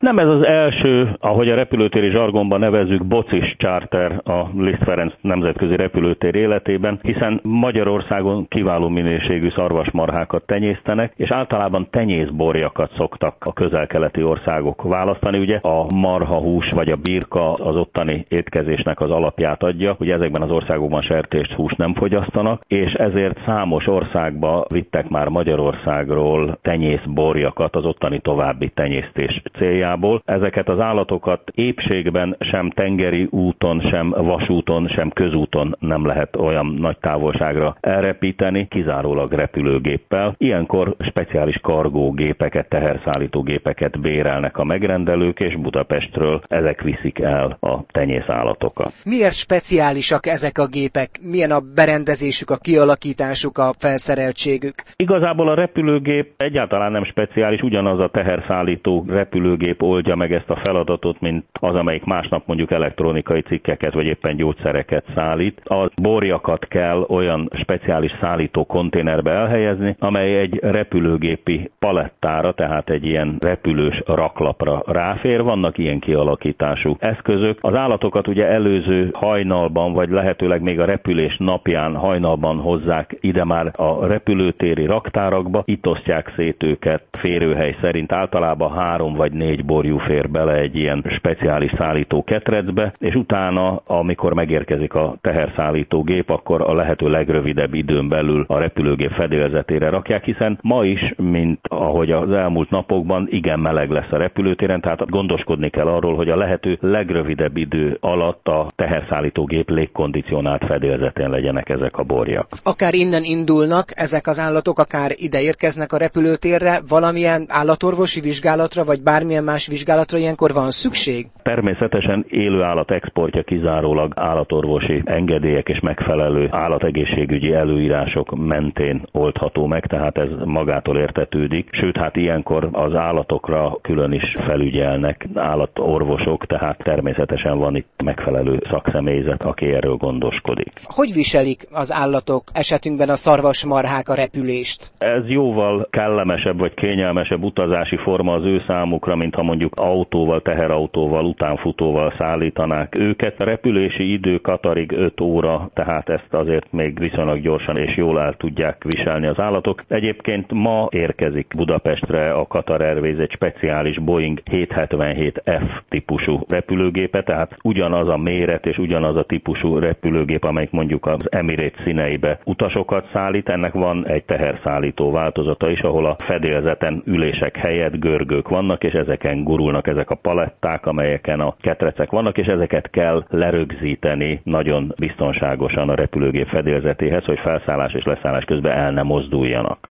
Nem ez az első, ahogy a repülőtéri zsargonban nevezzük, bocis charter a Liszt Ferenc nemzetközi repülőtér életében, hiszen Magyarországon kiváló minőségű szarvasmarhákat tenyésztenek, és általában tenyészborjakat szoktak a közel-keleti országok választani. Ugye a marhahús vagy a birka az ottani étkezésnek az alapját adja, hogy ezekben az országokban sertést, húst nem fogyasztanak, és ezért számos országba vittek már Magyarországról tenyészborjakat az ottani további tenyésztés céljából. Ezeket az állatokat épségben sem tengeri úton, sem vasúton, sem közúton nem lehet olyan nagy távolságra elrepíteni, kizárólag repülőgéppel. Ilyenkor speciális kargógépeket, teherszállítógépeket bérelnek a megrendelők, és Budapestről ezek viszik el a tenyészállatokat. Miért speciálisak ezek a gépek? Milyen a berendezésük, a kialakításuk, a felszereltségük? Igazából a repülőgép egyáltalán nem speciális, ugyanaz a teherszállító repülőgép oldja meg ezt a feladatot, mint az, amelyik másnap mondjuk elektronikai cikkeket vagy éppen gyógyszereket szállít. A borjakat kell olyan speciális szállító konténerbe elhelyezni, amely egy repülőgépi palettára, tehát egy ilyen repülős raklapra ráfér. Vannak ilyen kialakítású eszközök. Az állatokat ugye előző hajnalban, vagy lehetőleg még a repülés napján hajnalban hozzák ide már a repülőtéri raktárakba, itt osztják szét őket férőhely szerint, általában 3 vagy 4 borjú fér bele egy ilyen speciális szállító ketrecbe, és utána, amikor megérkezik a teherszállító gép, akkor a lehető legrövidebb időn belül a repülőgép fedélzetére rakják, hiszen ma is, mint ahogy az elmúlt napokban, igen meleg lesz a repülőtéren, tehát gondoskodni kell arról, hogy a lehető legrövidebb idő alatt a teherszállító gép légkondicionált fedélzetén legyenek ezek a borjak. Akár innen indulnak ezek az állatok, akár ide érkeznek a repülőtérre, valamilyen állatorvosi vizsgálatra, vagy bármilyen más vizsgálatra ilyenkor van szükség? Természetesen élő állat exportja kizárólag állatorvosi engedélyek és megfelelő állategészségügyi előírások mentén oldható meg, tehát ez magától értetődik. Sőt, hát ilyenkor az állatokra külön is felügyelnek állatorvosok, tehát természetesen van itt megfelelő szakszemélyzet, aki erről gondoskodik. Hogy viselik az állatok, esetünkben a szarvasmarhák a repülést? Ez jóval kellemesebb vagy kényelmesebb utazási forma az ő számukra, mint ha mondjuk autóval, teherautóval, utánfutóval szállítanák őket. A repülési idő Katarig 5 óra, tehát ezt azért még viszonylag gyorsan és jól el tudják viselni az állatok. Egyébként ma érkezik Budapestre a Qatar Airways egy speciális Boeing 777F típusú repülőgépe, tehát ugyanaz a méret és ugyanaz a típusú repülőgép, amelyik mondjuk az Emirates színeibe utasokat szállít. Ennek van egy teherszállító változata is, ahol a fedélzeten ülések helyett görgők vannak, és ezeken gurulnak ezek a paletták, amelyeken a ketrecek vannak, és ezeket kell lerögzíteni nagyon biztonságosan a repülőgép fedélzetéhez, hogy felszállás és leszállás közben el ne mozduljanak.